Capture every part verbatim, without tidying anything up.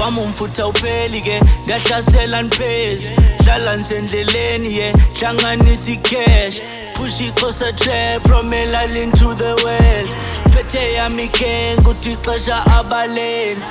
wami umfutha upheli ke ngiyahlasela ngiphezi dlala nisendleleni ye hlanganisa icash push ikosa trap from Elalini to the world phethe yami ke kuthi ixesha abalenzi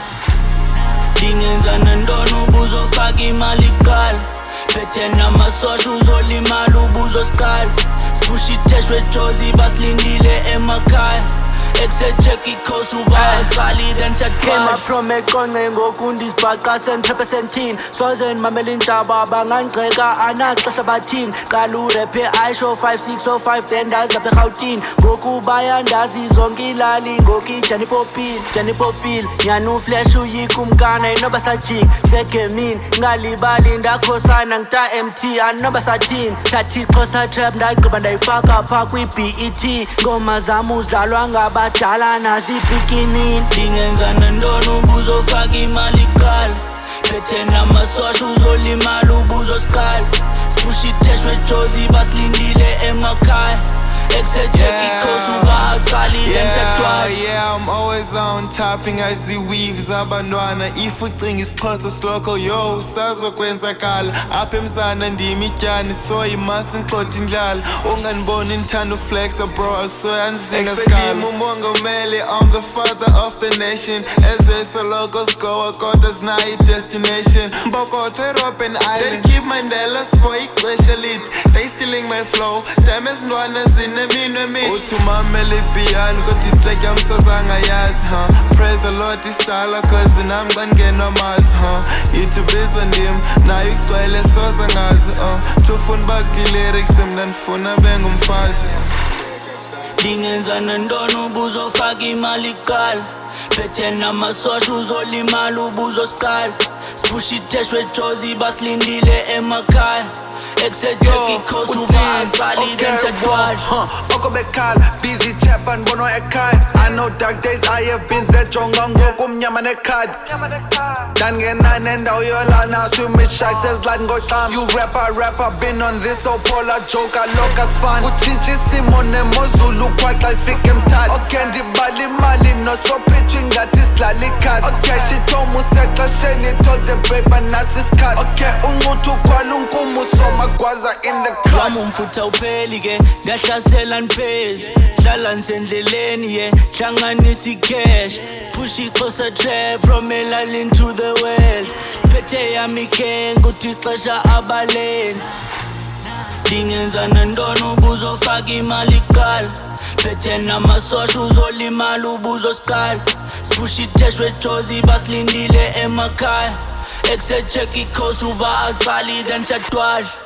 dingenza nantoni ubuzofaka imali kuqala phethe namasosha uzolimala ubuzosiqala sipush itesh wejozi basilindile emakhaya Execheck icos ubaqali then siyaqala from eqonce ngoku ndisibhaqa sentrephe senthini soze ndimamela intshaba bangangigxeka anaxesha bathini qala urephe ayisho five six oh five then ndazi apha erhawutini ngoku bayandazi zonke ilali ngoku ijani popile jani popile nyani uflash uyika umkana inoba sajik segemini ngalibali ndakhosana ngita M T anoba sathini thathi ixhosa trap ndagqiba ndayifaka pha kwi-B E T ngoma zam uzalwa ngaba dala nazibikinini dingenza nantoni ubuzofaka imali kuqala phethe namasosha uzolimala ubuzosiqala sipush itesh wejozi basilindile emakhaya Execheck icos ubaqali then siyaqala Yeah, I'm always on topping aziweaves abantwana if ucinga isixhosa siloko yo sazokwenzakala apha emzana ndimi ityani so you must ngixoxa indlala ungandiboni ndithanda uflexa bro so yandizinga skala umongameli I'm the father of the nation ezwe soloko sigowa kodwa zinayo i-destination mbokotho eRobben Island they keep Mandela's for ixesha lithi they stealing my flow damn ezintwana zineminwe mithi uthi umamela ipiyano kodwa itrack yam sazangayazi huh praise the Lord isitala cause nami xa ndingenwa mazi huh yithi bizwa ndim nayo igcwele soza ngazi uh tufuna bakilyrics mna ndifuna bengumfazi dingenza nantoni ubuzofaka imali kuqala phethe namasosha uzolimala ubuzosiqala sipush itesh wejozi basilindile emakhaya Execheck icos ubaqali then siyaqala Oko bekhala busy chap andibonwa ekhaya I know dark days I have been there jonga ngoku mnyama nekhadi ndangena nendawo yolala swim sharks sezilali ngoxam you rapper rapper been on this so polar joker loka span kutshintsha isimo nemozulu kwaxa ifike emthatha okay ndibala imali nosopitch ngathi sidlala icards okay shithoma usexesheni told the paper nasi isikhathi okay unquthu ukhwala unkumu somagwaza in the club wami umfutha upheli ke ngiyahlasela ngiphezi dlala nisendleleni ye hlanganisa icash push ikosa trap from Elalini to the world phethe yami ke kuthi ixesha abalenzi dingenza nantoni ubuzofaka imali kuqala phethe namasosha uzolimala ubuzosiqala sipush itesh wejozi basilindile emakhaya Execheck icos ubaqali then siyaqala